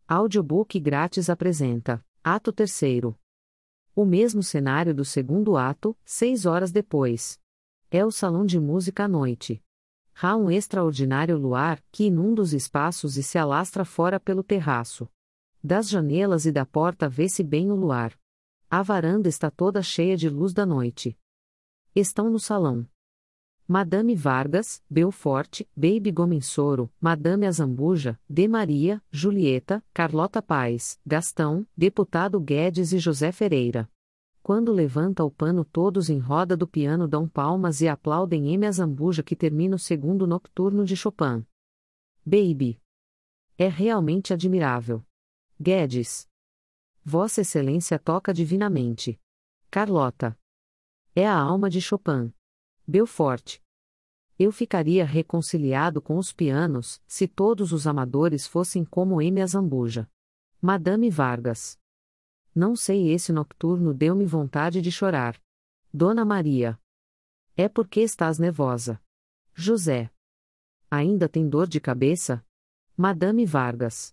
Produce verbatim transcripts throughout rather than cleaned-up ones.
Audiobook grátis apresenta Ato terceiro. O mesmo cenário do segundo ato, seis horas depois. É o salão de música à noite. Há um extraordinário luar que inunda os espaços e se alastra fora pelo terraço. Das janelas e da porta vê-se bem o luar. A varanda está toda cheia de luz da noite. Estão no salão Madame Vargas, Belfort, Baby Gomensoro, Madame Azambuja, De Maria, Julieta, Carlota Paes, Gastão, Deputado Guedes e José Ferreira. Quando levanta o pano, todos em roda do piano dão palmas e aplaudem M. Azambuja, que termina o segundo nocturno de Chopin. Baby. É realmente admirável. Guedes. Vossa Excelência toca divinamente. Carlota. É a alma de Chopin. Belfort. Eu ficaria reconciliado com os pianos, se todos os amadores fossem como M. Azambuja. Madame Vargas. Não sei, esse nocturno deu-me vontade de chorar. Dona Maria. É porque estás nervosa. José. Ainda tem dor de cabeça? Madame Vargas.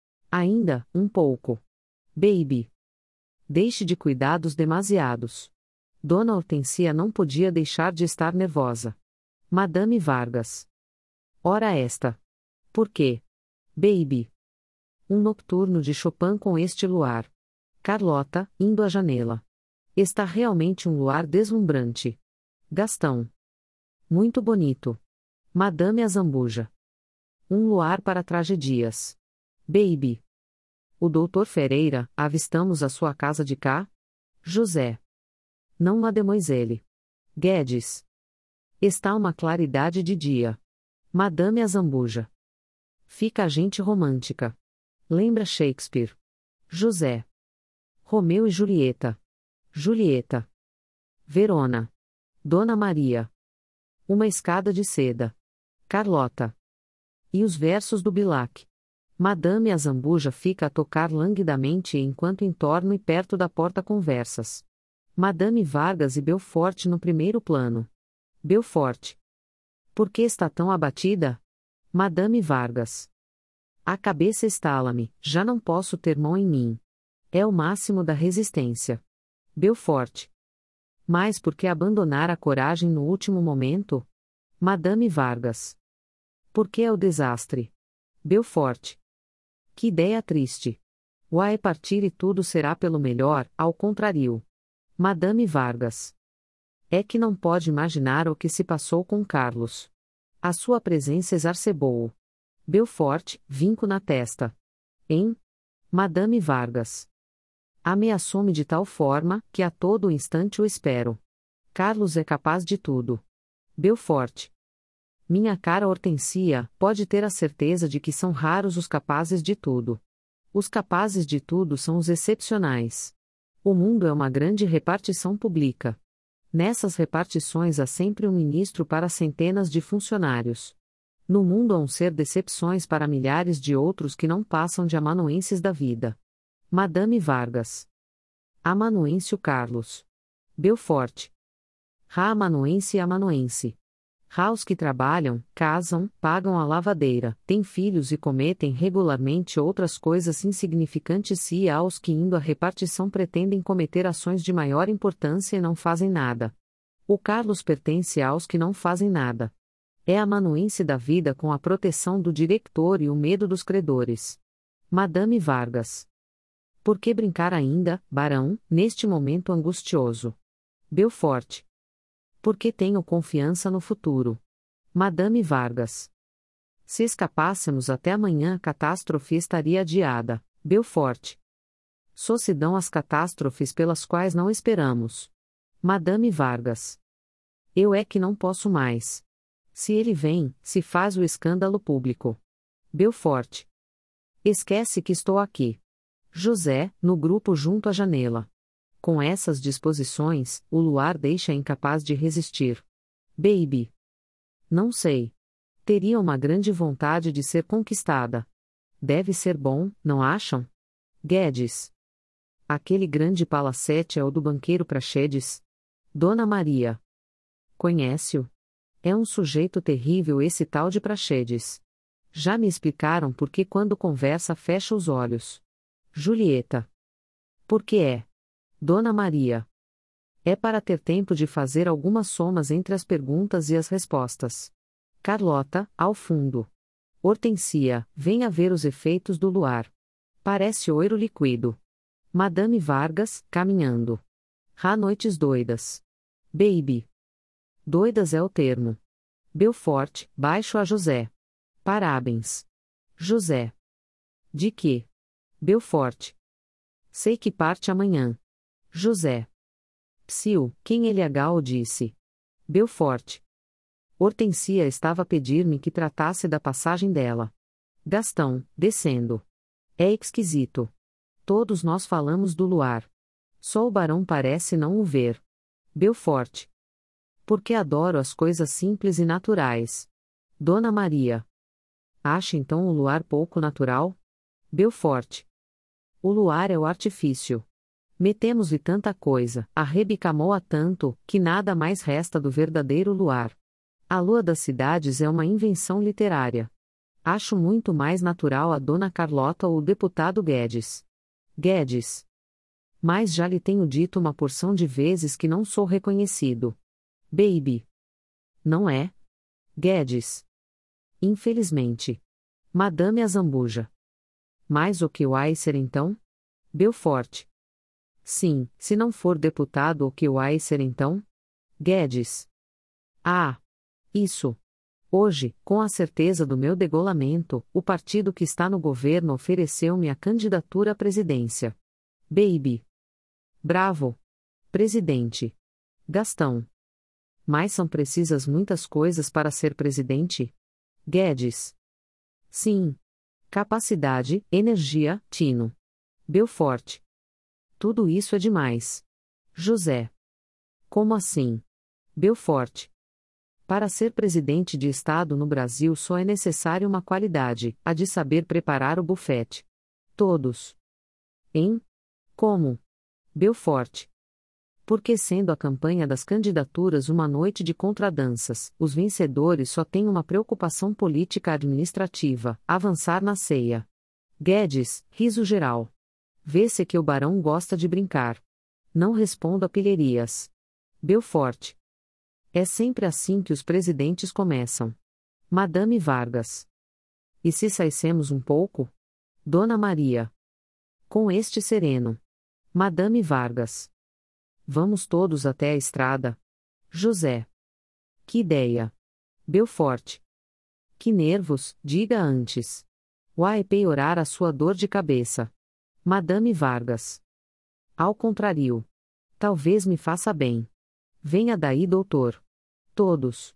Ainda, um pouco. Baby. Deixe de cuidados demasiados. Dona Hortensia não podia deixar de estar nervosa. Madame Vargas. Ora esta. Por quê? Baby. Um nocturno de Chopin com este luar. Carlota, indo à janela. Está realmente um luar deslumbrante. Gastão. Muito bonito. Madame Azambuja. Um luar para tragedias. Baby. O doutor Ferreira, avistamos a sua casa de cá? José. Não, mademoiselle. Guedes. Está uma claridade de dia. Madame Azambuja. Fica a gente romântica. Lembra Shakespeare. José. Romeu e Julieta. Julieta. Verona. Dona Maria. Uma escada de seda. Carlota. E os versos do Bilac. Madame Azambuja fica a tocar languidamente enquanto em torno e perto da porta conversas. Madame Vargas e Belfort no primeiro plano. Belfort. Por que está tão abatida? Madame Vargas. A cabeça estala-me, já não posso ter mão em mim. É o máximo da resistência. Belfort. Mas por que abandonar a coragem no último momento? Madame Vargas. Por que é o desastre? Belfort. Que ideia triste. Vai partir e tudo será pelo melhor, ao contrário. Madame Vargas. É que não pode imaginar o que se passou com Carlos. A sua presença exacerbou-o. Belfort, vinco na testa. Hein? Madame Vargas. Ameaçou-me de tal forma, que a todo instante o espero. Carlos é capaz de tudo. Belfort. Minha cara Hortensia, pode ter a certeza de que são raros os capazes de tudo. Os capazes de tudo são os excepcionais. O mundo é uma grande repartição pública. Nessas repartições há sempre um ministro para centenas de funcionários. No mundo há um ser de exceções para milhares de outros que não passam de amanuenses da vida. Madame Vargas. Amanuense o Carlos. Belfort. Há amanuense e amanuense. Há os que trabalham, casam, pagam a lavadeira, têm filhos e cometem regularmente outras coisas insignificantes, e há os que, indo à repartição, pretendem cometer ações de maior importância e não fazem nada. O Carlos pertence aos que não fazem nada. É amanuense da vida com a proteção do diretor e o medo dos credores. Madame Vargas. Por que brincar ainda, barão, neste momento angustioso? Belfort. Porque tenho confiança no futuro. Madame Vargas. Se escapássemos até amanhã, a catástrofe estaria adiada. Belfort. Só se dão as catástrofes pelas quais não esperamos. Madame Vargas. Eu é que não posso mais. Se ele vem, se faz o escândalo público. Belfort. Esquece que estou aqui. José, no grupo junto à janela. Com essas disposições, o luar deixa incapaz de resistir. Baby. Não sei. Teria uma grande vontade de ser conquistada. Deve ser bom, não acham? Guedes. Aquele grande palacete é o do banqueiro Praxedes. Dona Maria. Conhece-o? É um sujeito terrível esse tal de Praxedes. Já me explicaram por que quando conversa fecha os olhos. Julieta. Por que é? Dona Maria. É para ter tempo de fazer algumas somas entre as perguntas e as respostas. Carlota, ao fundo. Hortensia, venha ver os efeitos do luar. Parece oiro líquido. Madame Vargas, caminhando. Há noites doidas. Baby. Doidas é o termo. Belfort, baixo a José. Parabéns. José. De que? Belfort. Sei que parte amanhã. José. Psiu, quem ele Gal disse. Belfort. Hortensia estava a pedir-me que tratasse da passagem dela. Gastão, descendo. É esquisito. Todos nós falamos do luar. Só o barão parece não o ver. Belfort. Porque adoro as coisas simples e naturais. Dona Maria. Acha então o luar pouco natural? Belfort. O luar é o artifício. Metemos-lhe tanta coisa, arrebicamou-a tanto, que nada mais resta do verdadeiro luar. A lua das cidades é uma invenção literária. Acho muito mais natural a Dona Carlota ou o deputado Guedes. Guedes. Mas já lhe tenho dito uma porção de vezes que não sou reconhecido. Baby. Não é? Guedes. Infelizmente. Madame Azambuja. Mais o que o Aícer então? Belfort. Sim, se não for deputado o que o Aícer então? Guedes. Ah! Isso. Hoje, com a certeza do meu degolamento, o partido que está no governo ofereceu-me a candidatura à presidência. Baby. Bravo. Presidente. Gastão. Mas são precisas muitas coisas para ser presidente? Guedes. Sim. Capacidade, energia, tino. Belfort. Tudo isso é demais. José. Como assim? Belfort. Para ser presidente de Estado no Brasil só é necessário uma qualidade, a de saber preparar o bufete. Todos. Em? Como? Belfort. Porque sendo a campanha das candidaturas uma noite de contradanças, os vencedores só têm uma preocupação política administrativa, avançar na ceia. Guedes, riso geral. Vê-se que o barão gosta de brincar. Não respondo a pilherias. Belfort. É sempre assim que os presidentes começam. Madame Vargas. E se saíssemos um pouco? Dona Maria. Com este sereno. Madame Vargas. Vamos todos até a estrada. José. Que ideia. Belfort. Que nervos, diga antes. Vai piorar a sua dor de cabeça. Madame Vargas. Ao contrário. Talvez me faça bem. Venha daí, doutor. Todos.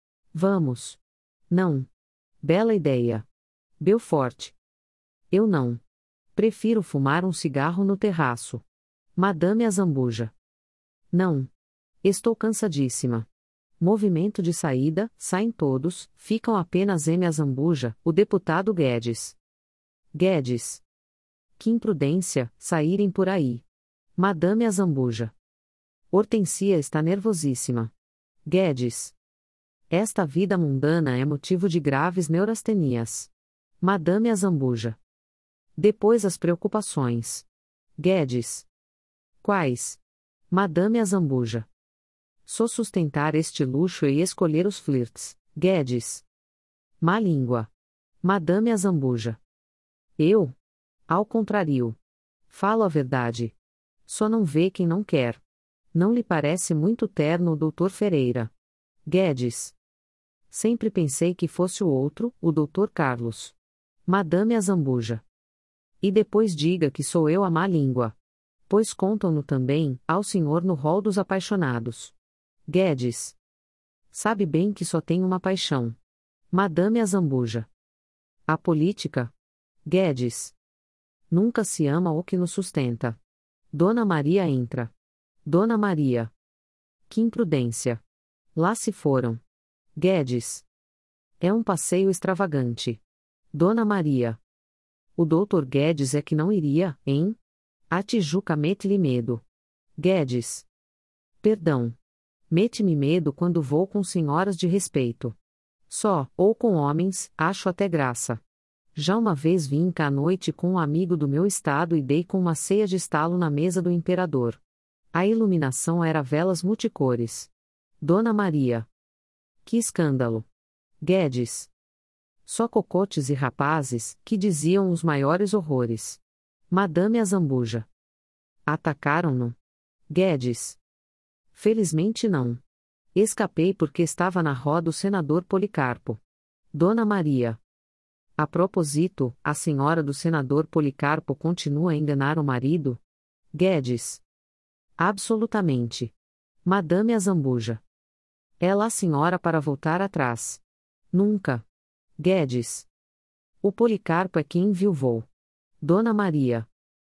Vamos. Não. Bela ideia. Belfort. Eu não. Prefiro fumar um cigarro no terraço. Madame Azambuja. Não. Estou cansadíssima. Movimento de saída, saem todos, ficam apenas M. Azambuja, o deputado Guedes. Guedes. Que imprudência, saírem por aí. Madame Azambuja. Hortensia está nervosíssima. Guedes. Esta vida mundana é motivo de graves neurastenias. Madame Azambuja. Depois as preocupações. Guedes. Quais? Madame Azambuja. Só sustentar este luxo e escolher os flirts. Guedes. Má língua. Madame Azambuja. Eu? Ao contrário. Falo a verdade. Só não vê quem não quer. Não lhe parece muito terno o doutor Ferreira? Guedes. Sempre pensei que fosse o outro, o doutor Carlos. Madame Azambuja. E depois diga que sou eu a má língua. Pois contam-no também, ao senhor no rol dos apaixonados. Guedes. Sabe bem que só tenho uma paixão. Madame Azambuja. A política? Guedes. Nunca se ama o que nos sustenta. Dona Maria entra. Dona Maria. Que imprudência. Lá se foram. Guedes. É um passeio extravagante. Dona Maria. O doutor Guedes é que não iria, hein? A Tijuca mete-lhe medo. Guedes. Perdão. Mete-me medo quando vou com senhoras de respeito. Só, ou com homens, acho até graça. Já uma vez vim cá à noite com um amigo do meu estado e dei com uma ceia de estalo na mesa do imperador. A iluminação era velas multicores. Dona Maria. Que escândalo! Guedes. Só cocotes e rapazes, que diziam os maiores horrores. Madame Azambuja. Atacaram-no? Guedes. Felizmente não. Escapei porque estava na roda o senador Policarpo. Dona Maria. A propósito, a senhora do senador Policarpo continua a enganar o marido? Guedes. Absolutamente. Madame Azambuja. Ela a senhora para voltar atrás. Nunca. Guedes. O Policarpo é quem enviuvou. Dona Maria.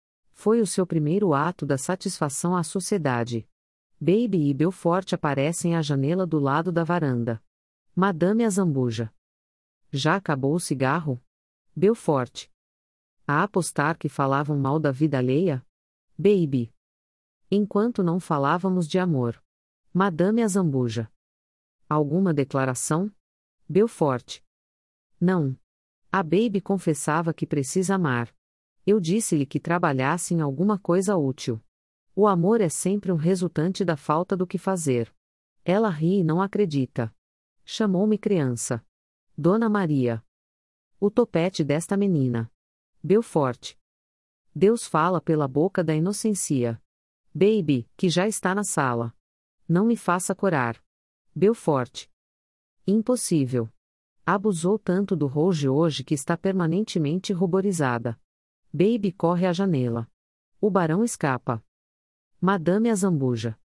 Foi o seu primeiro ato da satisfação à sociedade. Baby e Belfort aparecem à janela do lado da varanda. Madame Azambuja. Já acabou o cigarro? Belfort. A apostar que falavam mal da vida alheia? Baby. Enquanto não falávamos de amor. Madame Azambuja. Alguma declaração? Belfort. Não. A Baby confessava que precisa amar. Eu disse-lhe que trabalhasse em alguma coisa útil. O amor é sempre um resultante da falta do que fazer. Ela ri e não acredita. Chamou-me criança. Dona Maria. O topete desta menina. Belfort. Deus fala pela boca da inocência. Baby, que já está na sala. Não me faça corar. Belfort. Impossível. Abusou tanto do Rouge hoje que está permanentemente ruborizada. Baby corre à janela. O barão escapa. Madame Azambuja.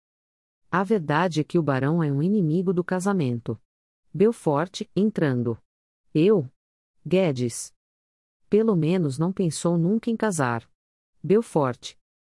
A verdade é que o barão é um inimigo do casamento. Belfort, entrando. Eu? Guedes. Pelo menos não pensou nunca em casar. Belfort.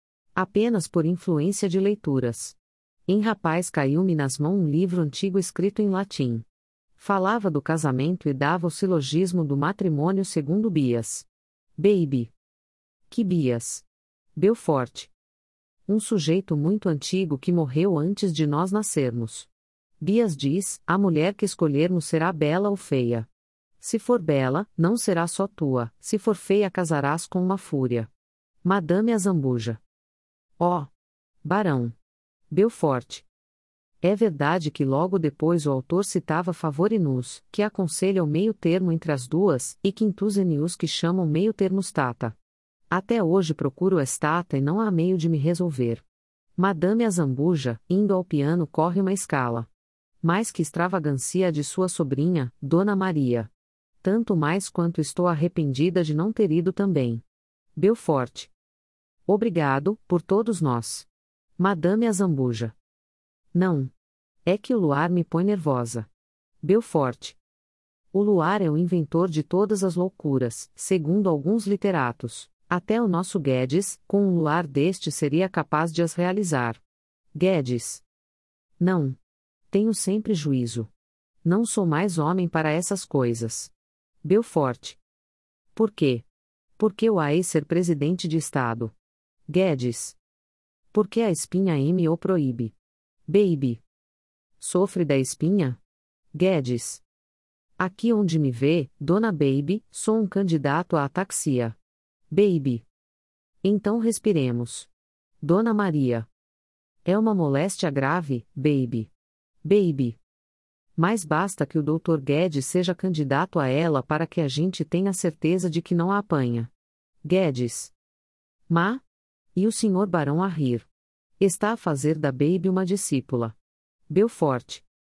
Apenas por influência de leituras. Em rapaz caiu-me nas mãos um livro antigo escrito em latim. Falava do casamento e dava o silogismo do matrimônio segundo Bias. Baby. Que Bias? Belfort. Um sujeito muito antigo que morreu antes de nós nascermos. Bias diz: a mulher que escolhermos será bela ou feia. Se for bela, não será só tua, se for feia casarás com uma fúria. Madame Azambuja. Ó! Barão. Belfort. É verdade que logo depois o autor citava Favorinus, que aconselha o meio termo entre as duas, e Quintusenius que chamam meio termo stata. Até hoje procuro a stata e não há meio de me resolver. Madame Azambuja, indo ao piano, corre uma escala. Mais que extravagância de sua sobrinha, Dona Maria. Tanto mais quanto estou arrependida de não ter ido também. Belfort. Obrigado, por todos nós. Madame Azambuja. Não. É que o luar me põe nervosa. Belfort. O luar é o inventor de todas as loucuras, segundo alguns literatos. Até o nosso Guedes, com um luar deste, seria capaz de as realizar. Guedes. Não. Tenho sempre juízo. Não sou mais homem para essas coisas. Belfort. Por quê? Porque eu hei ser presidente de Estado. Guedes. Porque a espinha me o proíbe. Baby. Sofre da espinha? Guedes. Aqui onde me vê, Dona Baby, sou um candidato à ataxia. Baby. Então respiremos. Dona Maria. É uma moléstia grave, Baby. Baby. Mas basta que o doutor Guedes seja candidato a ela para que a gente tenha certeza de que não a apanha. Guedes. Má? E o senhor barão a rir. Está a fazer da Baby uma discípula. Belfort.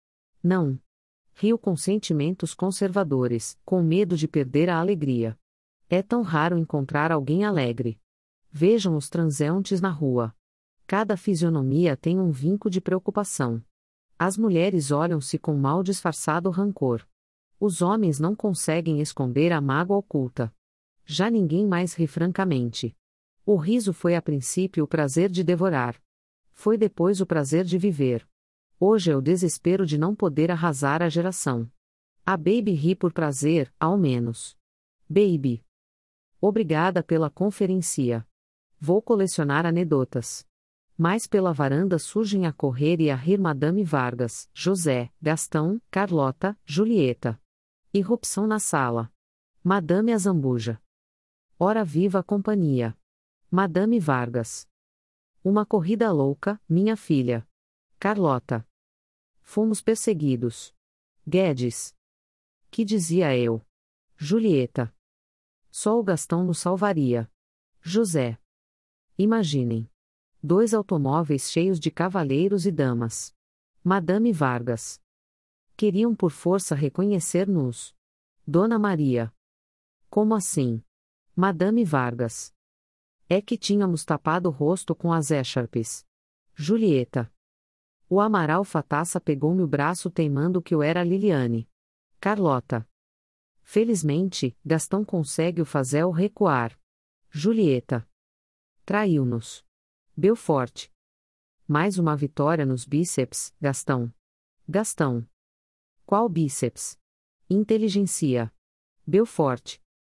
Não. Rio com sentimentos conservadores, com medo de perder a alegria. É tão raro encontrar alguém alegre. Vejam os transeuntes na rua. Cada fisionomia tem um vinco de preocupação. As mulheres olham-se com mal disfarçado rancor. Os homens não conseguem esconder a mágoa oculta. Já ninguém mais ri francamente. O riso foi a princípio o prazer de devorar. Foi depois o prazer de viver. Hoje é o desespero de não poder arrasar a geração. A Baby ri por prazer, ao menos. Baby. Obrigada pela conferência. Vou colecionar anedotas. Mais pela varanda surgem a correr e a rir Madame Vargas, José, Gastão, Carlota, Julieta. Irrupção na sala. Madame Azambuja. Hora viva a companhia. Madame Vargas. Uma corrida louca, minha filha. Carlota. Fomos perseguidos. Guedes. Que dizia eu? Julieta. Só o Gastão nos salvaria. José. Imaginem. Dois automóveis cheios de cavaleiros e damas. Madame Vargas. Queriam por força reconhecer-nos. Dona Maria. Como assim? Madame Vargas. É que tínhamos tapado o rosto com as écharpes. Julieta. O Amaral Fatassa pegou-me o braço teimando que eu era Liliane. Carlota. Felizmente, Gastão consegue o fazel recuar. Julieta. Traiu-nos. Belfort. Mais uma vitória nos bíceps, Gastão. Gastão. Qual bíceps? Inteligencia. Belfort.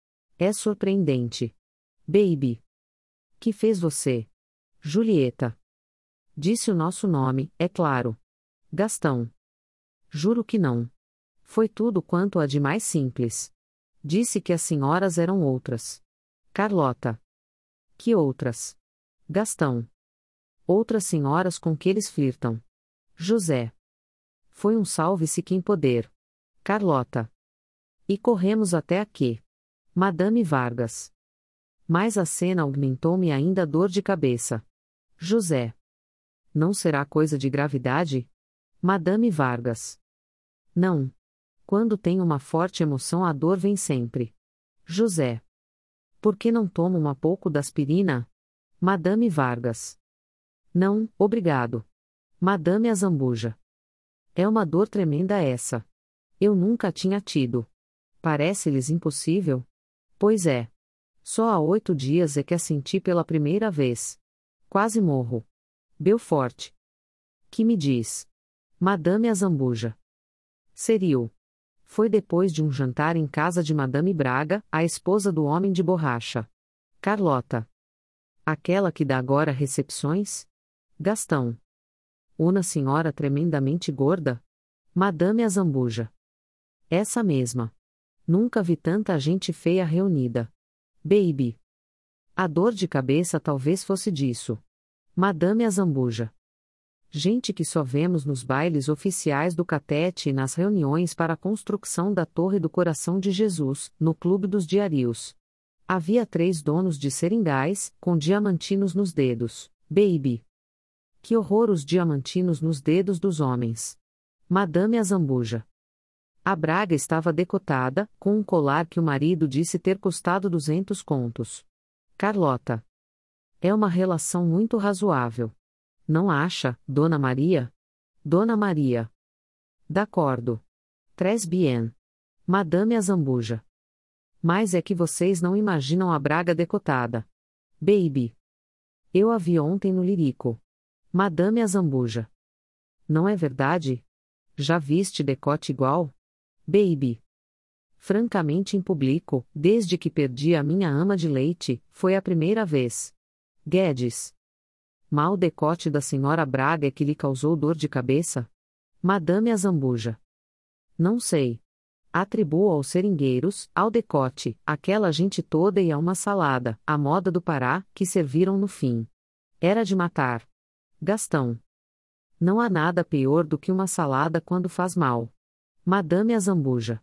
É surpreendente. Baby. Que fez você? Julieta. Disse o nosso nome, é claro. Gastão. Juro que não. Foi tudo quanto há de mais simples. Disse que as senhoras eram outras. Carlota. Que outras? Gastão. Outras senhoras com que eles flirtam. José. Foi um salve-se quem poder. Carlota. E corremos até aqui. Madame Vargas. Mas a cena aumentou-me ainda a dor de cabeça. José. Não será coisa de gravidade? Madame Vargas. Não. Quando tem uma forte emoção a dor vem sempre. José. Por que não toma uma pouco da aspirina? Madame Vargas. Não, obrigado. Madame Azambuja. É uma dor tremenda essa. Eu nunca tinha tido. Parece-lhes impossível? Pois é. Só há oito dias é que a senti pela primeira vez. Quase morro. Belfort. Que me diz? Madame Azambuja. Seriu. Foi depois de um jantar em casa de Madame Braga, a esposa do homem de borracha. Carlota. Aquela que dá agora recepções? Gastão. Una senhora tremendamente gorda? Madame Azambuja. Essa mesma. Nunca vi tanta gente feia reunida. Baby. A dor de cabeça talvez fosse disso. Madame Azambuja. Gente que só vemos nos bailes oficiais do Catete e nas reuniões para a construção da Torre do Coração de Jesus, no Clube dos Diários. Havia três donos de seringais, com diamantinos nos dedos. Baby. Que horror os diamantinos nos dedos dos homens. Madame Azambuja. A Braga estava decotada, com um colar que o marido disse ter custado duzentos contos. Carlota. É uma relação muito razoável. Não acha, Dona Maria? Dona Maria. D'accordo. Très bien. Madame Azambuja. Mas é que vocês não imaginam a Braga decotada. Baby. Eu a vi ontem no Lirico. Madame Azambuja. Não é verdade? Já viste decote igual? Baby. Francamente impublico, desde que perdi a minha ama de leite, foi a primeira vez. Guedes. Mal decote da senhora Braga é que lhe causou dor de cabeça? Madame Azambuja. Não sei. Atribuo aos seringueiros, ao decote, aquela gente toda e a uma salada, a moda do Pará, que serviram no fim. Era de matar. Gastão. Não há nada pior do que uma salada quando faz mal. Madame Azambuja.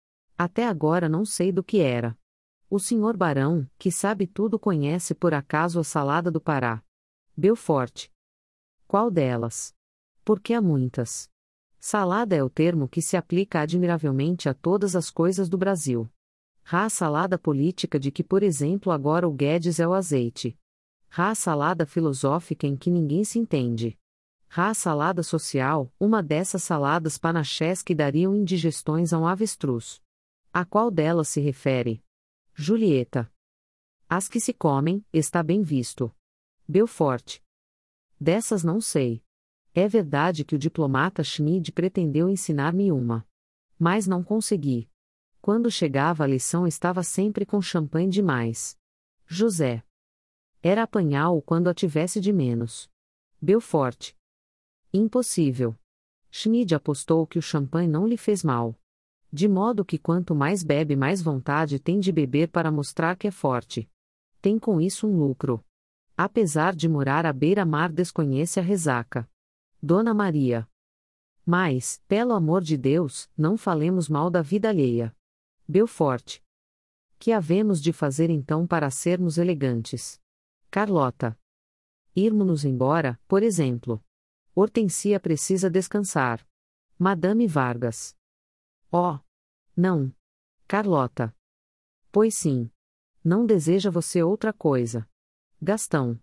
Até agora não sei do que era. O senhor Barão, que sabe tudo, conhece por acaso a salada do Pará? Belfort. Qual delas? Porque há muitas. Salada é o termo que se aplica admiravelmente a todas as coisas do Brasil. Rá a salada política de que, por exemplo, agora o Guedes é o azeite. Rá a salada filosófica em que ninguém se entende. Rá a salada social, uma dessas saladas panachés que dariam indigestões a um avestruz. A qual delas se refere? Julieta. As que se comem, está bem visto. Belfort. Dessas não sei. É verdade que o diplomata Schmid pretendeu ensinar-me uma. Mas não consegui. Quando chegava a lição estava sempre com champanhe demais. José. Era apanhá-o quando a tivesse de menos. Belfort. Impossível. Schmid apostou que o champanhe não lhe fez mal. De modo que quanto mais bebe, mais vontade tem de beber para mostrar que é forte. Tem com isso um lucro. Apesar de morar à beira-mar, desconhece a ressaca. Dona Maria. Mas, pelo amor de Deus, não falemos mal da vida alheia. Belfort. Que havemos de fazer então para sermos elegantes? Carlota. Irmos-nos embora, por exemplo. Hortensia precisa descansar. Madame Vargas. Oh. Não. Carlota. Pois sim. Não deseja você outra coisa. Gastão.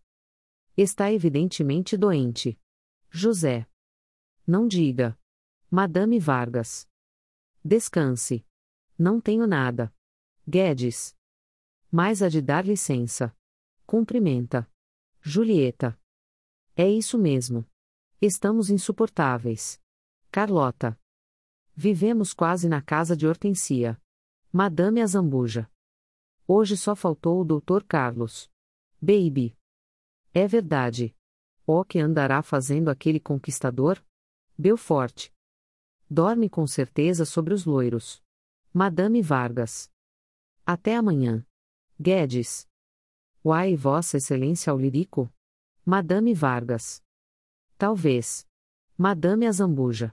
Está evidentemente doente. José. Não diga. Madame Vargas. Descanse. Não tenho nada. Guedes. Mas há de dar licença. Cumprimenta. Julieta. É isso mesmo. Estamos insuportáveis. Carlota. Vivemos quase na casa de Hortensia. Madame Azambuja. Hoje só faltou o doutor Carlos. Baby. É verdade. O que andará fazendo aquele conquistador? Belfort. Dorme com certeza sobre os loiros. Madame Vargas. Até amanhã. Guedes. Uai, Vossa Excelência ao Lirico? Madame Vargas. Talvez. Madame Azambuja.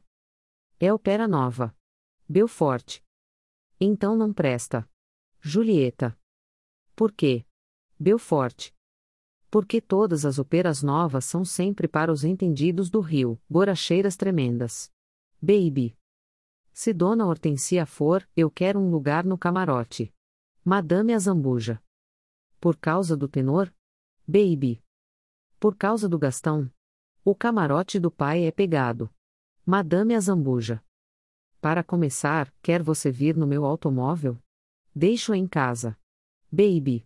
É ópera nova. Belfort. Então não presta. Julieta. Por quê? Belfort. Porque todas as óperas novas são sempre para os entendidos do Rio, borracheiras tremendas. Baby. Se Dona Hortensia for, eu quero um lugar no camarote. Madame Azambuja. Por causa do tenor? Baby. Por causa do Gastão. O camarote do pai é pegado. Madame Azambuja. Para começar, quer você vir no meu automóvel? Deixo em casa. Baby.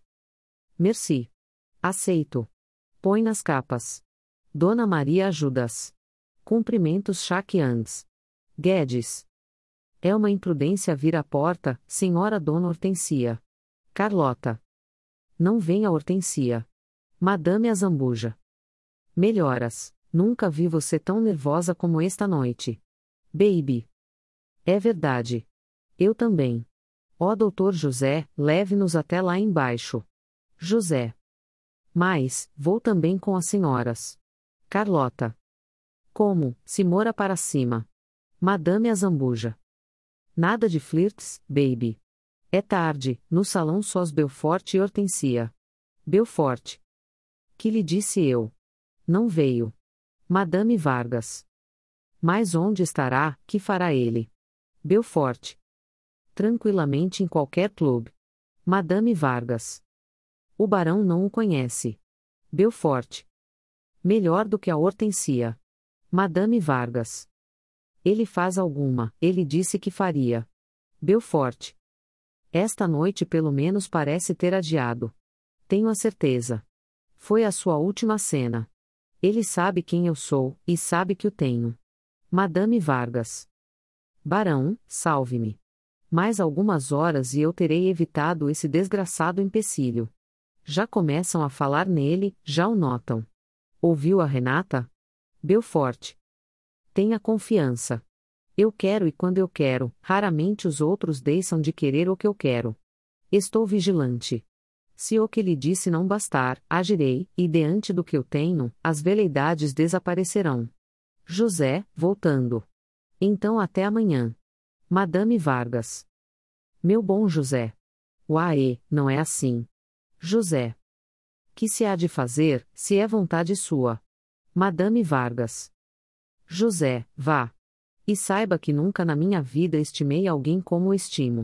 Merci. Aceito. Põe nas capas. Dona Maria ajudas. Cumprimentos chaqueantes. Guedes. É uma imprudência vir à porta, senhora Dona Hortensia. Carlota. Não venha Hortensia. Madame Azambuja. Melhoras. Nunca vi você tão nervosa como esta noite. Baby. É verdade. Eu também. Ó doutor José, leve-nos até lá embaixo. José. Mas, vou também com as senhoras. Carlota. Como, se mora para cima. Madame Azambuja. Nada de flirts, baby. É tarde, no salão sós Belfort e Hortensia. Belfort. Que lhe disse eu? Não veio. Madame Vargas. Mas onde estará, que fará ele? Belfort. Tranquilamente em qualquer clube. Madame Vargas. O barão não o conhece. Belfort. Melhor do que a Hortensia. Madame Vargas. Ele faz alguma, ele disse que faria. Belfort. Esta noite pelo menos parece ter adiado. Tenho a certeza. Foi a sua última cena. Ele sabe quem eu sou, e sabe que o tenho. Madame Vargas. Barão, salve-me. Mais algumas horas e eu terei evitado esse desgraçado empecilho. Já começam a falar nele, já o notam. Ouviu a Renata? Belfort. Tenha confiança. Eu quero e quando eu quero, raramente os outros deixam de querer o que eu quero. Estou vigilante. Se o que lhe disse não bastar, agirei, e diante do que eu tenho, as veleidades desaparecerão. José, voltando. Então até amanhã. Madame Vargas. Meu bom José. Uaê, não é assim. José. Que se há de fazer, se é vontade sua? Madame Vargas. José, vá. E saiba que nunca na minha vida estimei alguém como o estimo.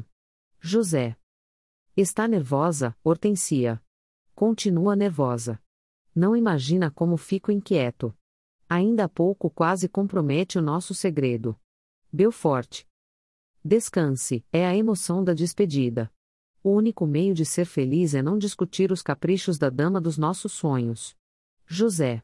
José. Está nervosa, Hortensia. Continua nervosa. Não imagina como fico inquieto. Ainda há pouco quase compromete o nosso segredo. Belfort. Descanse, é a emoção da despedida. O único meio de ser feliz é não discutir os caprichos da dama dos nossos sonhos. José.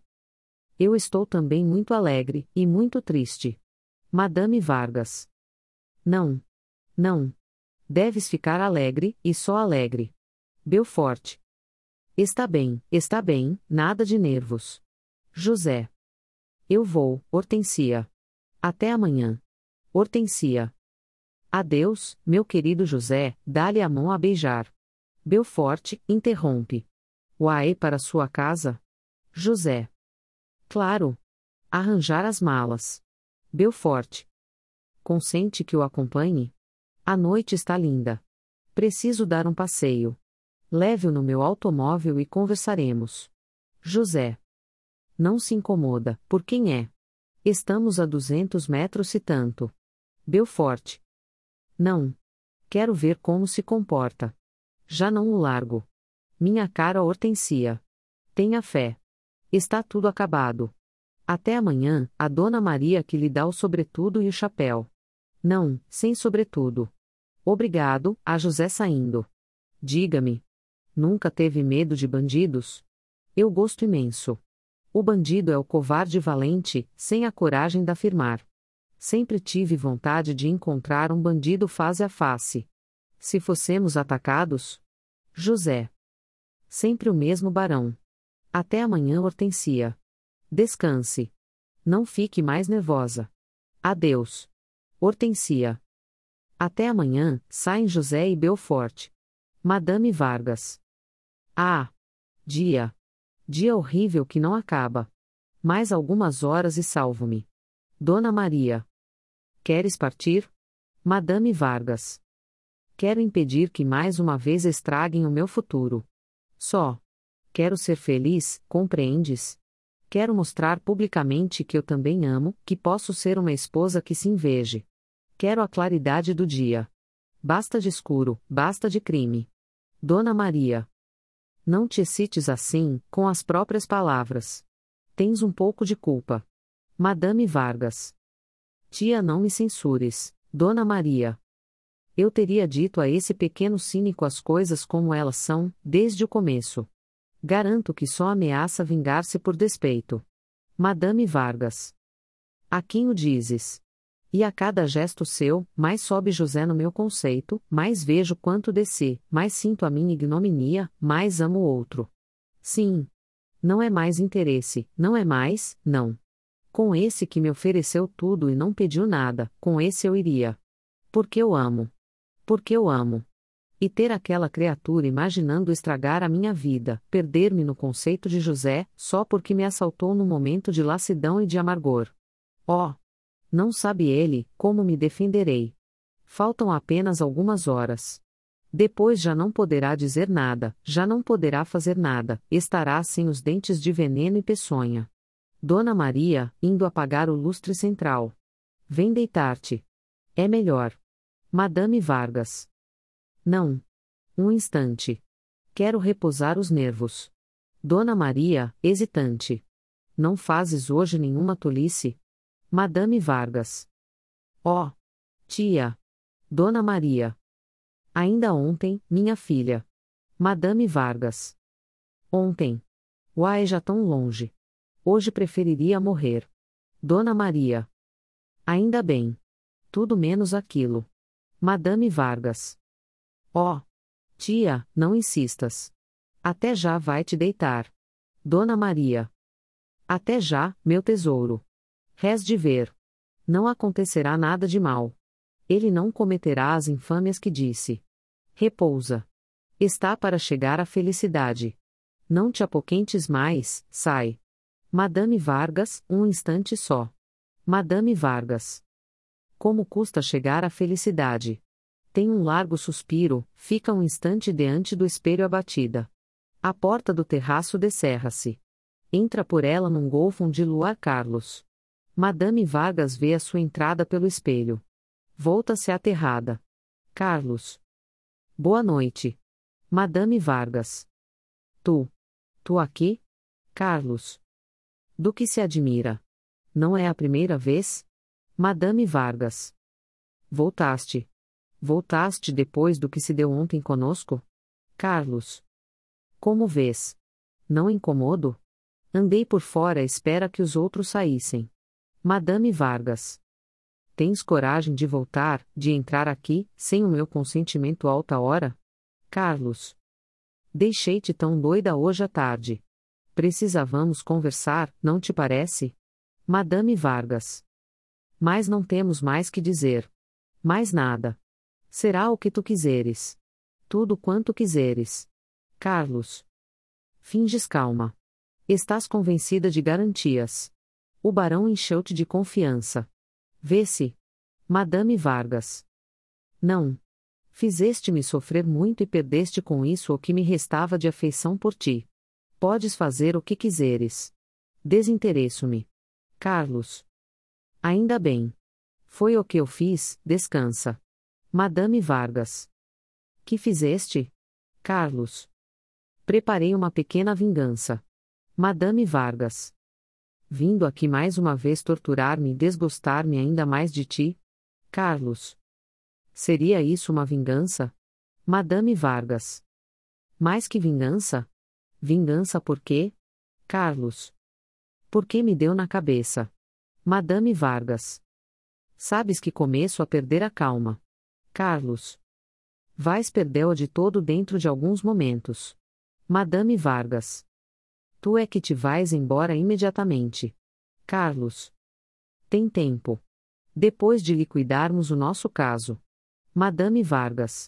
Eu estou também muito alegre, e muito triste. Madame Vargas. Não. Não. Deves ficar alegre, e só alegre. Belfort. Está bem, está bem, nada de nervos. José. Eu vou, Hortensia. Até amanhã. Hortensia. Adeus, meu querido José, dá-lhe a mão a beijar. Belfort, interrompe. Uai para sua casa? José. Claro. Arranjar as malas. Belfort. Consente que o acompanhe? A noite está linda. Preciso dar um passeio. Leve-o no meu automóvel e conversaremos. José. Não se incomoda, por quem é? Estamos a duzentos metros e tanto. Belfort. Não. Quero ver como se comporta. Já não o largo. Minha cara Hortensia. Tenha fé. Está tudo acabado. Até amanhã, a Dona Maria que lhe dá o sobretudo e o chapéu. Não, sem sobretudo. Obrigado, a José saindo. Diga-me. Nunca teve medo de bandidos? Eu gosto imenso. O bandido é o covarde valente, sem a coragem de afirmar. Sempre tive vontade de encontrar um bandido face a face. Se fossemos atacados? José. Sempre o mesmo barão. Até amanhã, Hortensia. Descanse. Não fique mais nervosa. Adeus. Hortensia. Até amanhã, saem José e Belfort. Madame Vargas. Ah! Dia. Dia horrível que não acaba. Mais algumas horas e salvo-me. Dona Maria. Queres partir? Madame Vargas. Quero impedir que mais uma vez estraguem o meu futuro. Só. Quero ser feliz, compreendes? Quero mostrar publicamente que eu também amo, que posso ser uma esposa que se inveje. Quero a claridade do dia. Basta de escuro, basta de crime. Dona Maria. Não te excites assim, com as próprias palavras. Tens um pouco de culpa. Madame Vargas. Tia, não me censures, Dona Maria. Eu teria dito a esse pequeno cínico as coisas como elas são, desde o começo. Garanto que só ameaça vingar-se por despeito. Madame Vargas. A quem o dizes? E a cada gesto seu, mais sobe José no meu conceito, mais vejo quanto de si, mais sinto a minha ignominia, mais amo o outro. Sim. Não é mais interesse, não é mais, não. Com esse que me ofereceu tudo e não pediu nada, com esse eu iria. Porque eu amo. Porque eu amo. E ter aquela criatura imaginando estragar a minha vida, perder-me no conceito de José, só porque me assaltou num momento de lassidão e de amargor. Oh! Não sabe ele, como me defenderei. Faltam apenas algumas horas. Depois já não poderá dizer nada, já não poderá fazer nada, estará sem os dentes de veneno e peçonha. Dona Maria, indo apagar o lustre central. Vem deitar-te. É melhor. Madame Vargas. Não. Um instante. Quero repousar os nervos. Dona Maria, hesitante. Não fazes hoje nenhuma tolice? Madame Vargas. Oh! Tia. Dona Maria. Ainda ontem, minha filha. Madame Vargas. Ontem. Uai, já tão longe. Hoje preferiria morrer. Dona Maria. Ainda bem. Tudo menos aquilo. Madame Vargas. Oh! Tia, não insistas. Até já vai te deitar. Dona Maria. Até já, meu tesouro. Rés de ver. Não acontecerá nada de mal. Ele não cometerá as infâmias que disse. Repousa. Está para chegar a felicidade. Não te apoquentes mais, sai. Madame Vargas, um instante só. Madame Vargas. Como custa chegar à felicidade? Tem um largo suspiro, fica um instante diante do espelho abatida. A porta do terraço descerra-se. Entra por ela num golfo de luar Carlos. Madame Vargas vê a sua entrada pelo espelho. Volta-se aterrada. Carlos. Boa noite. Madame Vargas. Tu. Tu aqui? Carlos. Do que se admira? Não é a primeira vez? Madame Vargas. Voltaste. Voltaste depois do que se deu ontem conosco? Carlos. Como vês? Não incomodo? Andei por fora à espera que os outros saíssem. Madame Vargas. Tens coragem de voltar, de entrar aqui, sem o meu consentimento alta hora? Carlos. Deixei-te tão doida hoje à tarde. Precisávamos conversar, não te parece? Madame Vargas. Mas não temos mais que dizer. Mais nada. Será o que tu quiseres. Tudo quanto quiseres. Carlos. Finges calma. Estás convencida de garantias. O barão encheu-te de confiança. Vê-se. Madame Vargas. Não. Fizeste-me sofrer muito e perdeste com isso o que me restava de afeição por ti. Podes fazer o que quiseres. Desinteresso-me. Carlos. Ainda bem. Foi o que eu fiz, descansa. Madame Vargas. Que fizeste? Carlos. Preparei uma pequena vingança. Madame Vargas. Vindo aqui mais uma vez torturar-me e desgostar-me ainda mais de ti? Carlos. Seria isso uma vingança? Madame Vargas. Mais que vingança? Vingança por quê? Carlos. Porque me deu na cabeça. Madame Vargas. Sabes que começo a perder a calma. Carlos. Vais perdê-la de todo dentro de alguns momentos. Madame Vargas. Tu é que te vais embora imediatamente. Carlos. Tem tempo. Depois de liquidarmos o nosso caso. Madame Vargas.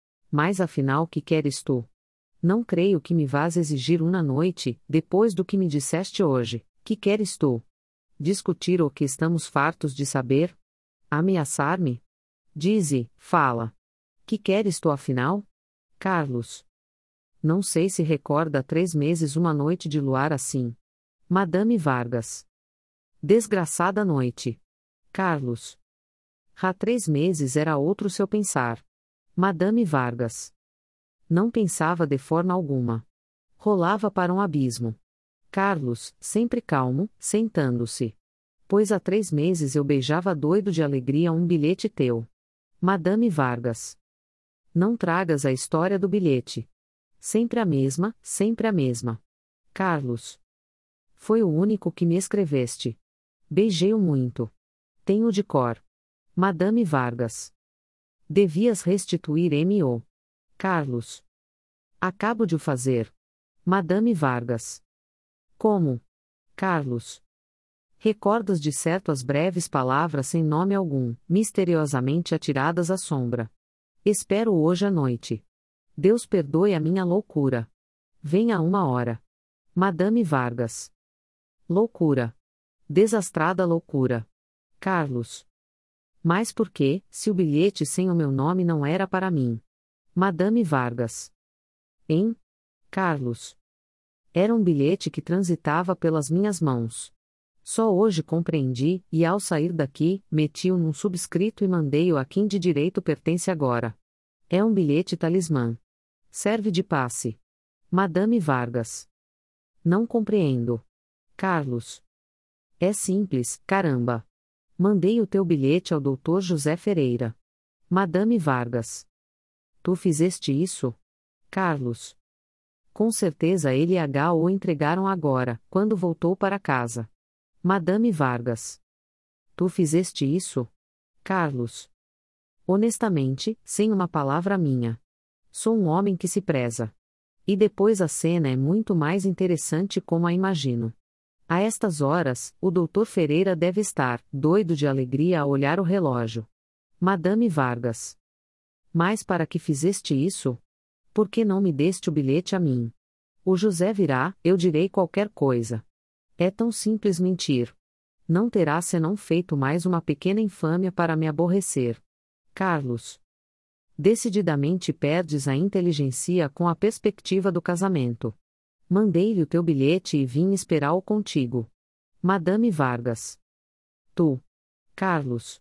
Mas afinal que queres tu? Não creio que me vás exigir uma noite, depois do que me disseste hoje. Que queres tu? Discutir o que estamos fartos de saber? Ameaçar-me? Dize, fala. Que queres tu afinal? Carlos. Não sei se recorda há três meses uma noite de luar assim. Madame Vargas. Desgraçada noite. Carlos. Há três meses era outro seu pensar. Madame Vargas. Não pensava de forma alguma. Rolava para um abismo. Carlos, sempre calmo, sentando-se. Pois há três meses eu beijava doido de alegria um bilhete teu. Madame Vargas. Não tragas a história do bilhete. Sempre a mesma, sempre a mesma. Carlos. Foi o único que me escreveste. Beijei-o muito. Tenho de cor. Madame Vargas. Devias restituir M O. Carlos. Acabo de o fazer. Madame Vargas. Como? Carlos. Recordas de certo as breves palavras sem nome algum, misteriosamente atiradas à sombra. Espero hoje à noite. Deus perdoe a minha loucura. Venha uma hora. Madame Vargas. Loucura. Desastrada loucura. Carlos. Mas por que, se o bilhete sem o meu nome não era para mim? Madame Vargas. Hein? Carlos. Era um bilhete que transitava pelas minhas mãos. Só hoje compreendi, e ao sair daqui, meti-o num subscrito e mandei-o a quem de direito pertence agora. É um bilhete talismã. Serve de passe. Madame Vargas. Não compreendo. Carlos. É simples, caramba. Mandei o teu bilhete ao doutor José Ferreira. Madame Vargas. Tu fizeste isso? Carlos. Com certeza ele e H o entregaram agora, quando voltou para casa. Madame Vargas. Tu fizeste isso? Carlos. Honestamente, sem uma palavra minha. Sou um homem que se preza. E depois a cena é muito mais interessante como a imagino. A estas horas, o doutor Ferreira deve estar, doido de alegria a olhar o relógio. Madame Vargas. Mas para que fizeste isso? Por que não me deste o bilhete a mim? O José virá, eu direi qualquer coisa. É tão simples mentir. Não terá senão feito mais uma pequena infâmia para me aborrecer. Carlos. Decididamente perdes a inteligência com a perspectiva do casamento. Mandei-lhe o teu bilhete e vim esperá-lo contigo. Madame Vargas. Tu. Carlos.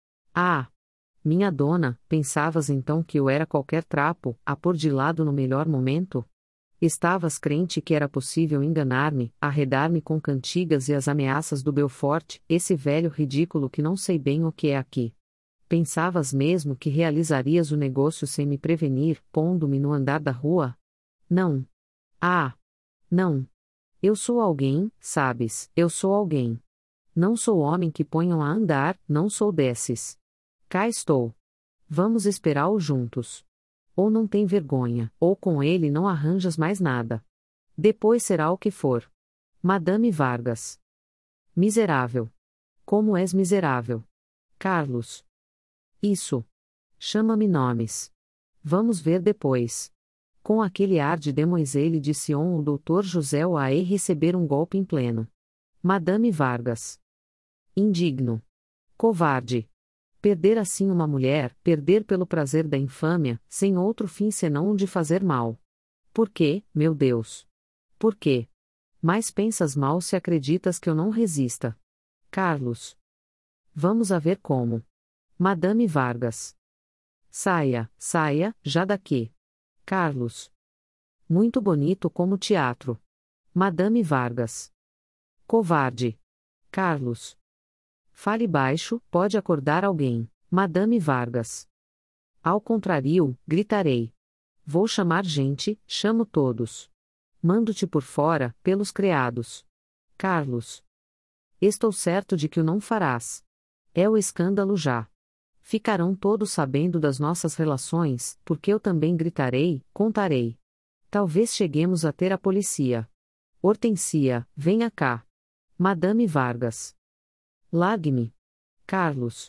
Ah! Minha dona, pensavas então que eu era qualquer trapo, a pôr de lado no melhor momento? Estavas crente que era possível enganar-me, arredar-me com cantigas e as ameaças do Belfort, esse velho ridículo que não sei bem o que é aqui. Pensavas mesmo que realizarias o negócio sem me prevenir, pondo-me no andar da rua? Não. Ah! Não. Eu sou alguém, sabes, eu sou alguém. Não sou homem que ponham a andar, não sou desses. Cá estou. Vamos esperá-lo juntos. Ou não tem vergonha, ou com ele não arranjas mais nada. Depois será o que for. Madame Vargas. Miserável. Como és miserável. Carlos. Isso. Chama-me nomes. Vamos ver depois. Com aquele ar de demoiselle de Sion, o doutor José o a receber um golpe em pleno. Madame Vargas. Indigno. Covarde. Perder assim uma mulher, perder pelo prazer da infâmia, sem outro fim senão o de fazer mal. Por quê, meu Deus? Por quê? Mais pensas mal se acreditas que eu não resista. Carlos. Vamos a ver como. Madame Vargas. Saia, saia, já daqui. Carlos. Muito bonito como teatro. Madame Vargas. Covarde. Carlos. Fale baixo, pode acordar alguém. Madame Vargas. Ao contrário, gritarei. Vou chamar gente, chamo todos. Mando-te por fora, pelos criados. Carlos. Estou certo de que o não farás. É o escândalo já. Ficarão todos sabendo das nossas relações, porque eu também gritarei, contarei. Talvez cheguemos a ter a polícia. Hortensia, venha cá. Madame Vargas. Largue-me. Carlos.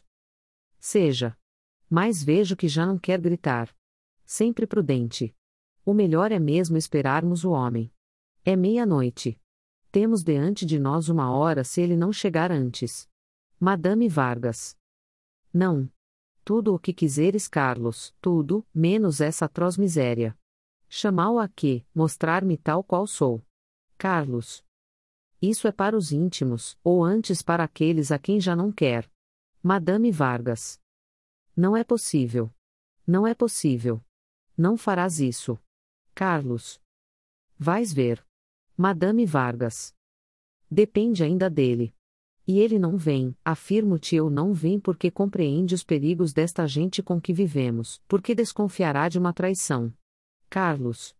Seja. Mas vejo que já não quer gritar. Sempre prudente. O melhor é mesmo esperarmos o homem. É meia-noite. Temos diante de nós uma hora se ele não chegar antes. Madame Vargas. Não. Tudo o que quiseres, Carlos, tudo, menos essa atroz miséria. Chamá-o a quê? Mostrar-me tal qual sou. Carlos. Isso é para os íntimos, ou antes para aqueles a quem já não quer. Madame Vargas. Não é possível. Não é possível. Não farás isso. Carlos. Vais ver. Madame Vargas. Depende ainda dele. E ele não vem, afirmo-te eu não vem porque compreende os perigos desta gente com que vivemos, porque desconfiará de uma traição. Carlos.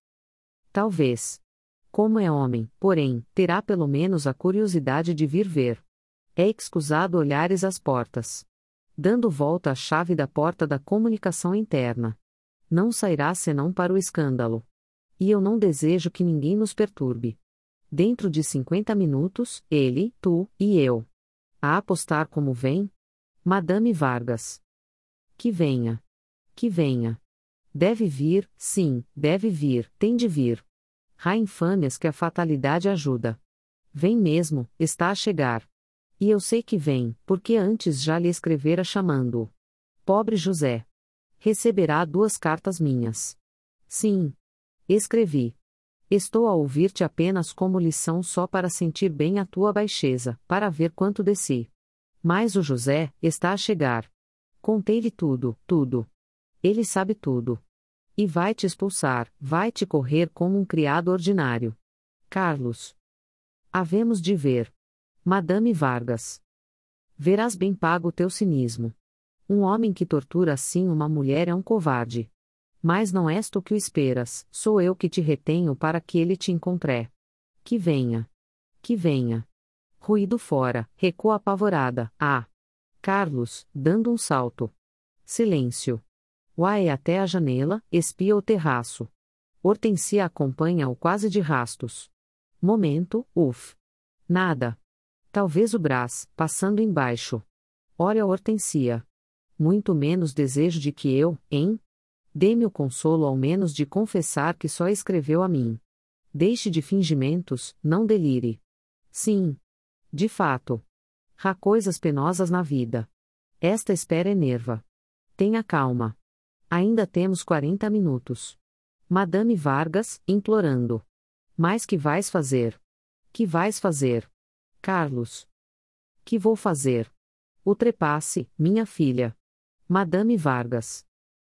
Talvez. Como é homem, porém, terá pelo menos a curiosidade de vir ver. É excusado olhares às portas. Dando volta à chave da porta da comunicação interna. Não sairá senão para o escândalo. E eu não desejo que ninguém nos perturbe. Dentro de cinquenta minutos, ele, tu, e eu. A apostar como vem? Madame Vargas. Que venha. Que venha. Deve vir, sim, deve vir, tem de vir. Há infâmias que a fatalidade ajuda. Vem mesmo, está a chegar. E eu sei que vem, porque antes já lhe escrevera chamando-o. Pobre José. Receberá duas cartas minhas. Sim. Escrevi. Estou a ouvir-te apenas como lição só para sentir bem a tua baixeza, para ver quanto desci. Mas o José, está a chegar. Contei-lhe tudo, tudo. Ele sabe tudo. E vai te expulsar, vai te correr como um criado ordinário. Carlos. Havemos de ver. Madame Vargas. Verás bem pago o teu cinismo. Um homem que tortura assim uma mulher é um covarde. Mas não és tu que o esperas, sou eu que te retenho para que ele te encontre. Que venha. Que venha. Ruído fora, recua apavorada, ah! Carlos, dando um salto. Silêncio. Uai até a janela, espia o terraço. Hortensia acompanha-o quase de rastos. Momento, uf. Nada. Talvez o Brás, passando embaixo. Olha Hortensia. Muito menos desejo de que eu, hein? Dê-me o consolo ao menos de confessar que só escreveu a mim. Deixe de fingimentos, não delire. Sim. De fato. Há coisas penosas na vida. Esta espera enerva. Tenha calma. Ainda temos quarenta minutos. Madame Vargas, implorando. Mas que vais fazer? Que vais fazer? Carlos. Que vou fazer? O trepasse, minha filha. Madame Vargas.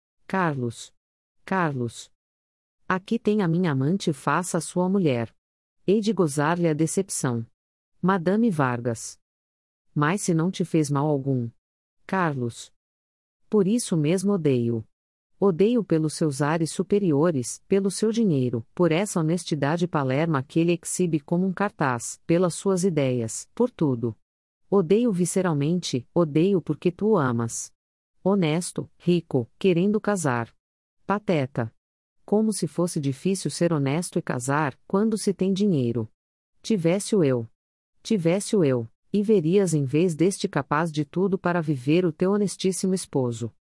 Carlos. Carlos. Aqui tem a minha amante, faça a sua mulher. Hei de gozar-lhe a decepção. Madame Vargas. Mas se não te fez mal algum. Carlos. Por isso mesmo odeio. Odeio pelos seus ares superiores, pelo seu dinheiro, por essa honestidade palerma que ele exhibe como um cartaz, pelas suas ideias, por tudo. Odeio visceralmente, odeio porque tu o amas. Honesto, rico, querendo casar. Pateta. Como se fosse difícil ser honesto e casar, quando se tem dinheiro. Tivesse-o eu. Tivesse-o eu, e verias em vez deste capaz de tudo para viver o teu honestíssimo esposo.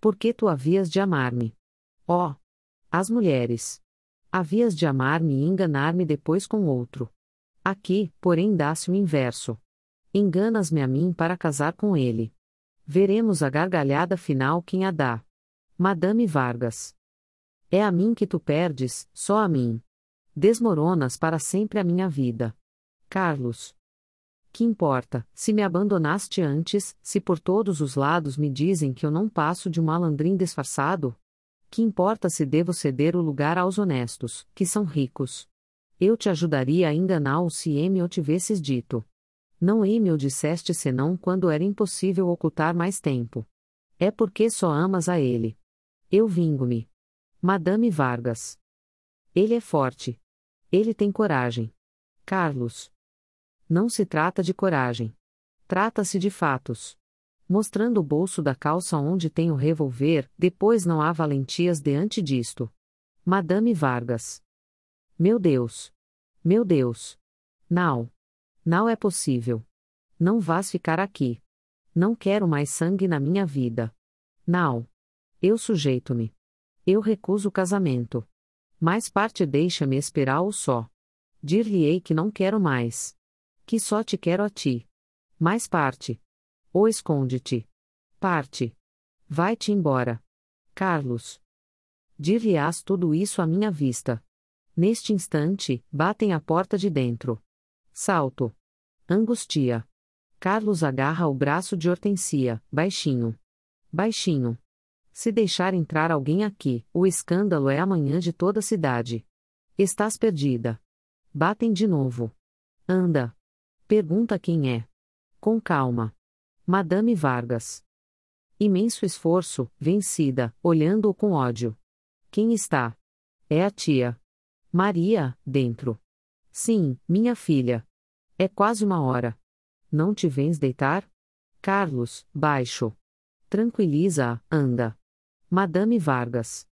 Porque tu havias de amar-me. Ó! As mulheres! Havias de amar-me e enganar-me depois com outro. Aqui, porém, dá-se o inverso. Enganas-me a mim para casar com ele. Veremos a gargalhada final quem a dá. Madame Vargas. É a mim que tu perdes, só a mim. Desmoronas para sempre a minha vida. Carlos. Que importa, se me abandonaste antes, se por todos os lados me dizem que eu não passo de um malandrim disfarçado? Que importa se devo ceder o lugar aos honestos, que são ricos? Eu te ajudaria a enganá-lo se me o tivesses dito. Não me o disseste senão quando era impossível ocultar mais tempo. É porque só amas a ele. Eu vingo-me. Madame Vargas. Ele é forte. Ele tem coragem. Carlos. Não se trata de coragem. Trata-se de fatos. Mostrando o bolso da calça onde tem o revólver, depois não há valentias diante disto. Madame Vargas. Meu Deus. Meu Deus. Não. Não é possível. Não vás ficar aqui. Não quero mais sangue na minha vida. Não. Eu sujeito-me. Eu recuso o casamento. Mais parte deixa-me esperar-o só. Dir-lhe-ei que não quero mais. Que só te quero a ti. Mais parte. Ou esconde-te. Parte. Vai-te embora. Carlos. Dir-lhe-ás tudo isso à minha vista. Neste instante, batem a porta de dentro. Salto. Angustia. Carlos agarra o braço de Hortensia, baixinho. Baixinho. Se deixar entrar alguém aqui, o escândalo é amanhã de toda a cidade. Estás perdida. Batem de novo. Anda. Pergunta quem é. Com calma. Madame Vargas. Imenso esforço, vencida, olhando-o com ódio. Quem está? É a tia. Maria, dentro. Sim, minha filha. É quase uma hora. Não te vens deitar? Carlos, baixo. Tranquiliza-a, anda. Madame Vargas.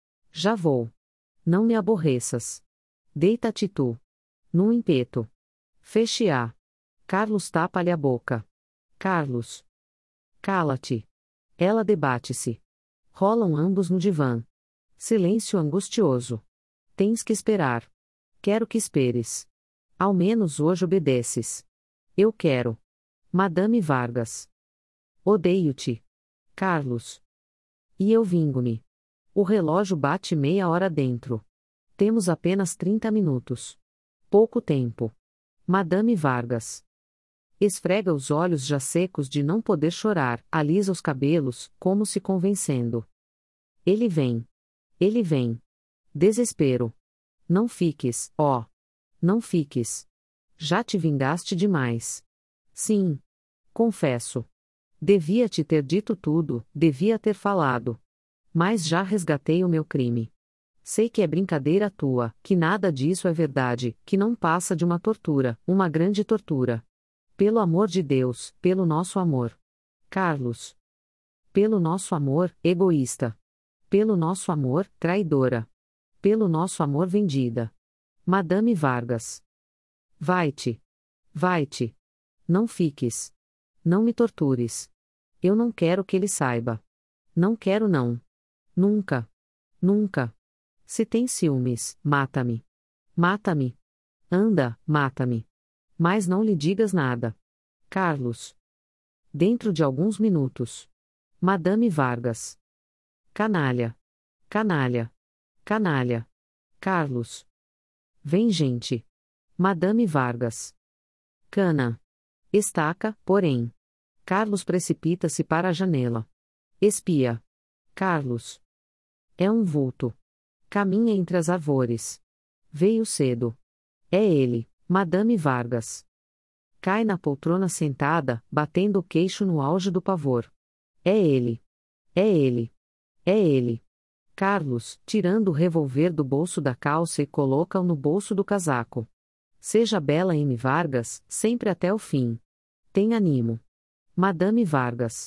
Já vou. Não me aborreças. Deita-te tu. Num impeto. Feche-a. Carlos tapa-lhe a boca. Carlos. Cala-te. Ela debate-se. Rolam ambos no divã. Silêncio angustioso. Tens que esperar. Quero que esperes. Ao menos hoje obedeces. Eu quero. Madame Vargas. Odeio-te. Carlos. E eu vingo-me. O relógio bate meia hora dentro. Temos apenas trinta minutos. Pouco tempo. Madame Vargas. Esfrega os olhos já secos de não poder chorar, alisa os cabelos, como se convencendo. Ele vem. Ele vem. Desespero. Não fiques, ó. Não fiques. Já te vingaste demais. Sim. Confesso. Devia te ter dito tudo, devia ter falado. Mas já resgatei o meu crime. Sei que é brincadeira tua, que nada disso é verdade, que não passa de uma tortura, uma grande tortura. Pelo amor de Deus, pelo nosso amor. Carlos. Pelo nosso amor, egoísta. Pelo nosso amor, traidora. Pelo nosso amor, vendida. Madame Vargas. Vai-te. Vai-te. Não fiques. Não me tortures. Eu não quero que ele saiba. Não quero não. Nunca. Nunca. Se tem ciúmes, mata-me. Mata-me. Anda, mata-me. Mas não lhe digas nada. Carlos. Dentro de alguns minutos. Madame Vargas. Canalha. Canalha. Canalha. Carlos. Vem gente. Madame Vargas. Cana. Estaca, porém. Carlos precipita-se para a janela. Espia. Carlos. É um vulto. Caminha entre as árvores. Veio cedo. É ele, Madame Vargas. Cai na poltrona sentada, batendo o queixo no auge do pavor. É ele. É ele. É ele. Carlos, tirando o revólver do bolso da calça e coloca-o no bolso do casaco. Seja bela M. Vargas, sempre até o fim. Tem ânimo. Madame Vargas.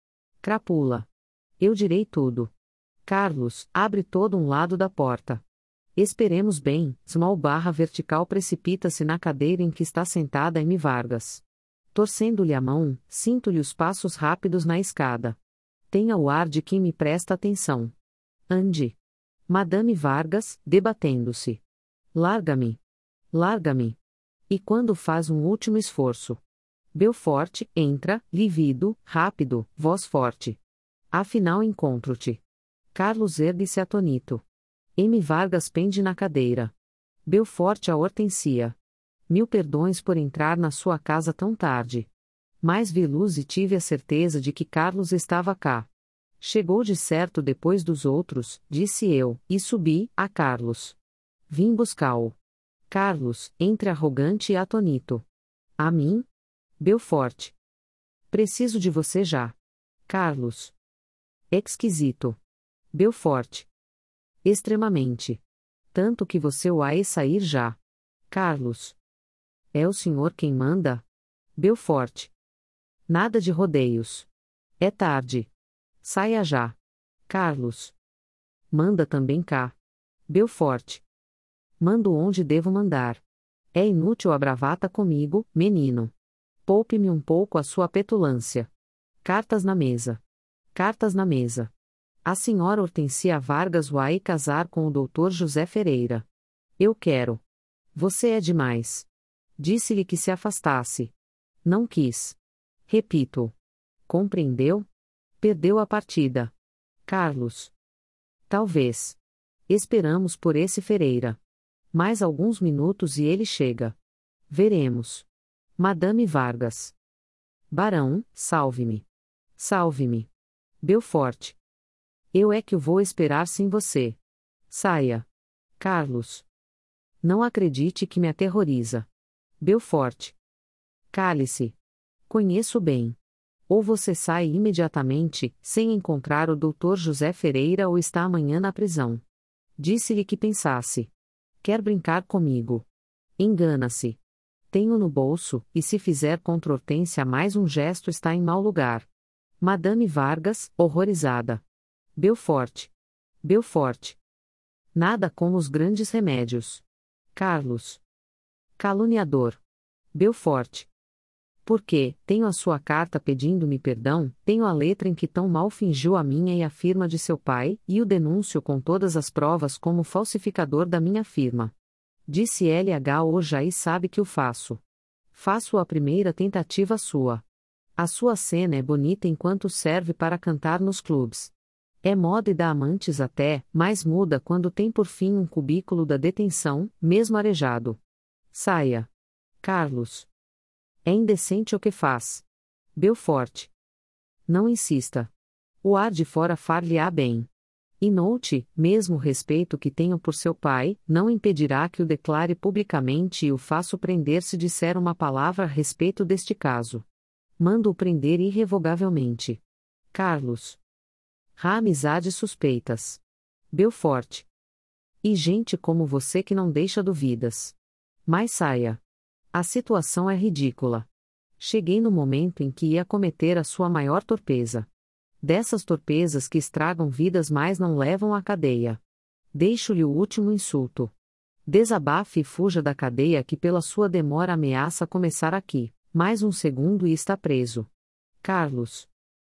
Crapula. Eu direi tudo. Carlos, abre todo um lado da porta. Esperemos bem, small barra vertical precipita-se na cadeira em que está sentada M. Vargas. Torcendo-lhe a mão, sinto-lhe os passos rápidos na escada. Tenha o ar de quem me presta atenção. Ande. Madame Vargas, debatendo-se. Larga-me. Larga-me. E quando faz um último esforço. Belfort, entra, lívido, rápido, voz forte. Afinal encontro-te. Carlos ergue-se atônito. M. Vargas pende na cadeira. Belfort a Hortensia. Mil perdões por entrar na sua casa tão tarde. Mas vi luz e tive a certeza de que Carlos estava cá. Chegou de certo depois dos outros, disse eu, e subi, a Carlos. Vim buscá-lo. Carlos, entre arrogante e atônito. A mim? Belfort. Preciso de você já. Carlos. Exquisito. Belfort. Extremamente. Tanto que você o há sair já. Carlos. É o senhor quem manda? Belfort. Nada de rodeios. É tarde. Saia já. Carlos. Manda também cá. Belfort. Mando onde devo mandar. É inútil a bravata comigo, menino. Poupe-me um pouco a sua petulância. Cartas na mesa. Cartas na mesa. A senhora Hortensia Vargas vai casar com o doutor José Ferreira. Eu quero. Você é demais. Disse-lhe que se afastasse. Não quis. Repito. Compreendeu? Perdeu a partida. Carlos. Talvez. Esperamos por esse Ferreira. Mais alguns minutos e ele chega. Veremos. Madame Vargas. Barão, salve-me. Salve-me. Belfort. Eu é que o vou esperar sem você. Saia. Carlos. Não acredite que me aterroriza. Belfort. Cale-se. Conheço bem. Ou você sai imediatamente, sem encontrar o doutor José Ferreira ou está amanhã na prisão. Disse-lhe que pensasse. Quer brincar comigo? Engana-se. Tenho no bolso, e se fizer contra Hortência mais um gesto está em mau lugar. Madame Vargas, horrorizada. Belfort. Belfort. Nada como os grandes remédios. Carlos. Caluniador. Belfort. Porque, tenho a sua carta pedindo-me perdão, tenho a letra em que tão mal fingiu a minha e a firma de seu pai, e o denúncio com todas as provas como falsificador da minha firma. Disse L H O já e sabe que o faço. Faço a primeira tentativa sua. A sua cena é bonita enquanto serve para cantar nos clubes. É moda e dá amantes até, mas muda quando tem por fim um cubículo da detenção, mesmo arejado. Saia. Carlos. É indecente o que faz. Belfort. Não insista. O ar de fora far-lhe-á bem. E note, mesmo o respeito que tenho por seu pai, não impedirá que o declare publicamente e o faço prender se disser uma palavra a respeito deste caso. Mando-o prender irrevogavelmente. Carlos. Há amizades suspeitas. Belfort. E gente como você que não deixa dúvidas. Mas saia. A situação é ridícula. Cheguei no momento em que ia cometer a sua maior torpeza. Dessas torpezas que estragam vidas mas não levam à cadeia. Deixo-lhe o último insulto. Desabafe e fuja da cadeia que pela sua demora ameaça começar aqui. Mais um segundo e está preso. Carlos.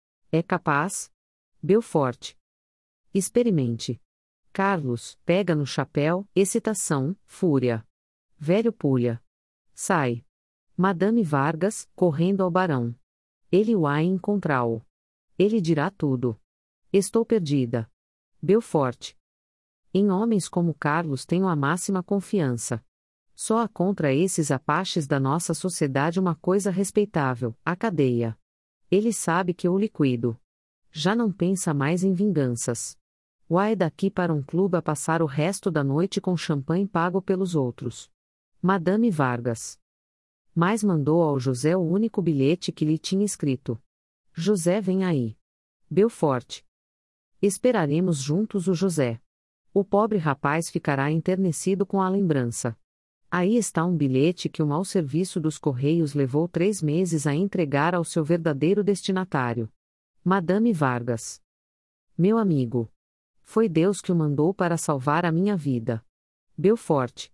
É capaz? Belfort. Experimente. Carlos, pega no chapéu, excitação, fúria. Velho pulha. Sai. Madame Vargas, correndo ao barão. Ele o há encontrá-lo. Ele dirá tudo. Estou perdida. Belfort. Em homens como Carlos tenho a máxima confiança. Só há contra esses apaches da nossa sociedade uma coisa respeitável, a cadeia. Ele sabe que eu liquido. Já não pensa mais em vinganças. Vai daqui para um clube a passar o resto da noite com champanhe pago pelos outros. Madame Vargas. Mas mandou ao José o único bilhete que lhe tinha escrito. José vem aí. Belfort. Esperaremos juntos o José. O pobre rapaz ficará enternecido com a lembrança. Aí está um bilhete que o mau serviço dos Correios levou três meses a entregar ao seu verdadeiro destinatário. Madame Vargas. Meu amigo. Foi Deus que o mandou para salvar a minha vida. Belfort.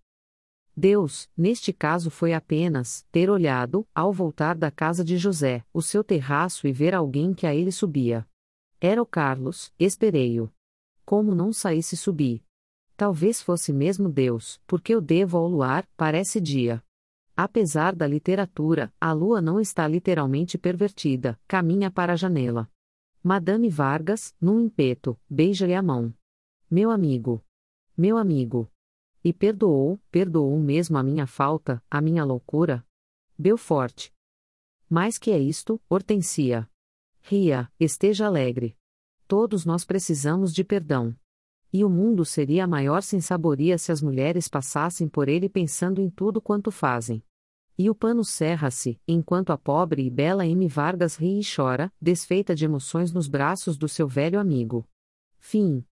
Deus, neste caso foi apenas, ter olhado, ao voltar da casa de José, o seu terraço e ver alguém que a ele subia. Era o Carlos, esperei-o. Como não saísse subi. Talvez fosse mesmo Deus, porque eu devo ao luar, parece dia. Apesar da literatura, a lua não está literalmente pervertida, caminha para a janela. Madame Vargas, num impeto, beija-lhe a mão. Meu amigo. Meu amigo. E perdoou, perdoou mesmo a minha falta, a minha loucura? Belfort. Mais que é isto, Hortensia. Ria, esteja alegre. Todos nós precisamos de perdão. E o mundo seria maior sem saboria se as mulheres passassem por ele pensando em tudo quanto fazem. E o pano cerra-se, enquanto a pobre e bela M. Vargas ri e chora, desfeita de emoções nos braços do seu velho amigo. Fim.